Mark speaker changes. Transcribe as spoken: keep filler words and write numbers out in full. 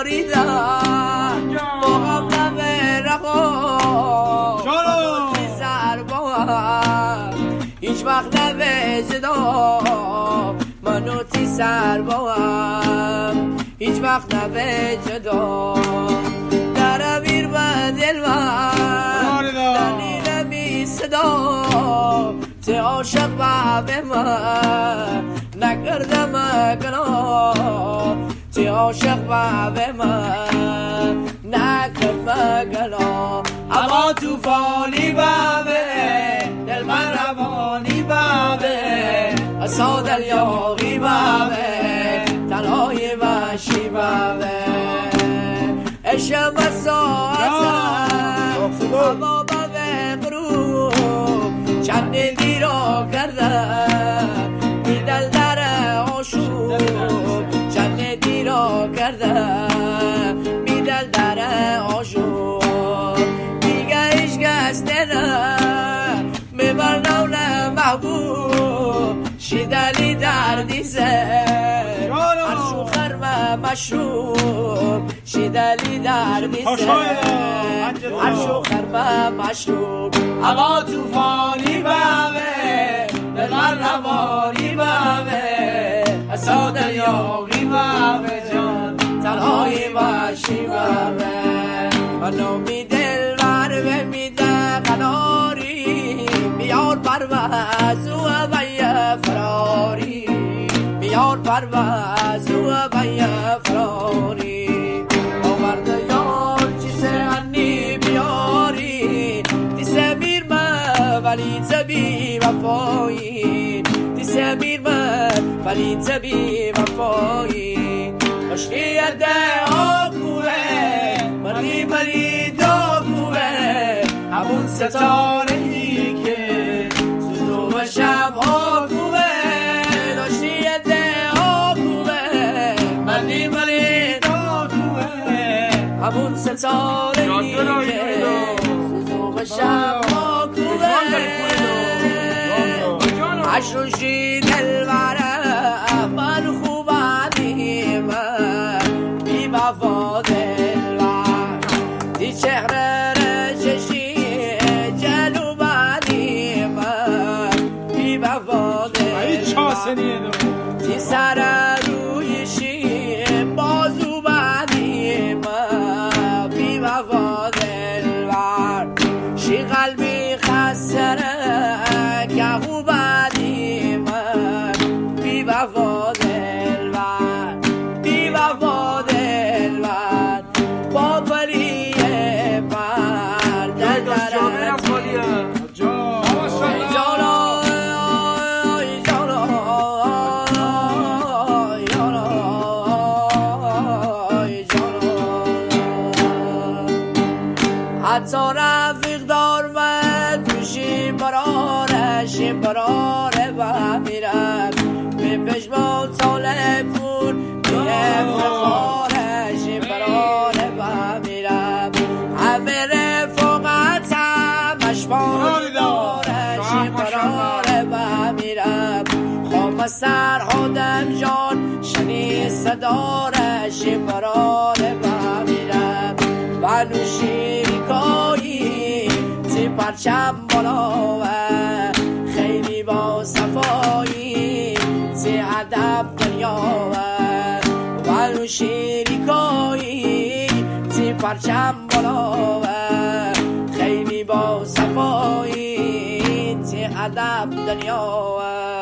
Speaker 1: باریدم با غم رها منو تی سر باهم هیچ وقت نوجدام منو تی سر باهم هیچ وقت نوجدام در امیر و دل من دلیل می صدا تی عاشق و به من نکردم گناه تی عاشق و به من نکردم گناه اما توفانی بابه دل من روانی بابه اصا دل یاغی بابه تنهای وحشی بابه اشم ساعتم اما بابه قروب چند دیرا کردم بیدل در آشوب چند دیرا کردم بیدل در آشوب دیگه ایش گست نه میبرنو نه محبوب شیدلی دردی زه عرشو خرمه مشروب شیدلی دردی زه عرشو خرمه مشروب اما توفانی بامه بغر روانی بامه اصا دریاغی بامه جان تنهای وحشی بامه منو می دل ور به میده قناری بیار پرواز و بیا فراری بیار پرواز و بیا فراری آورد یار چیزه انی بیاری دیسه میر من ولی تبی وفایی دیسه میر من ولی تبی وفایی مشکی ده آبوه مردی مری داغوه همون ستاره ای که سوزو و شب آگوه داشتی ده آگوه مردی مری داغوه همون ستاره ای که سوزو و شب آگوه عشوشی دلوره من خوبانی من بی وفا دلوره دی چهره رششی جلوبانی من بی وفا دلوره دی سر رویشی بازو بانی من بی وفا دلوره شی قلبی خسره که خوبانی من بی وفا دلوره بی وفا دلوره با پری پر در درم حتی رفیق دار و توشی برارش براره و میرم به پشمان ساله پور میره فخارش براره و میرم همه رفاقت هم اشبار دارش براره و میرم خوام سر آدم جان شنی صدارش براره و میرم و نوشیری کایی تی پرچم بالاوه خیلی با صفایی تی ادب دنیاوه و نوشیری کایی تی پرچم بالاوه خیلی با صفایی تی ادب دنیاوه